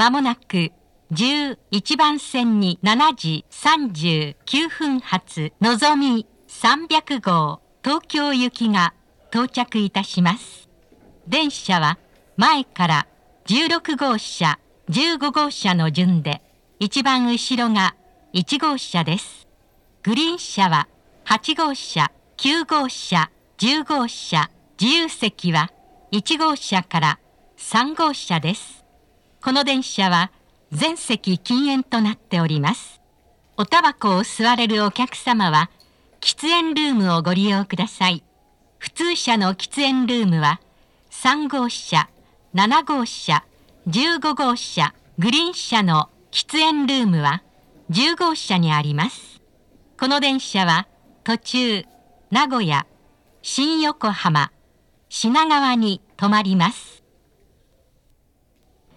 まもなく11番線に7時39分発のぞみ300号東京行きが到着いたします。電車は前から16号車、15号車の順で、一番後ろが1号車です。グリーン車は8号車、9号車、10号車、自由席は1号車から3号車です。この電車は全席禁煙となっております。おタバコを吸われるお客様は喫煙ルームをご利用ください。普通車の喫煙ルームは3号車、7号車、15号車、グリーン車の喫煙ルームは10号車にあります。この電車は途中、名古屋、新横浜、品川に停まります。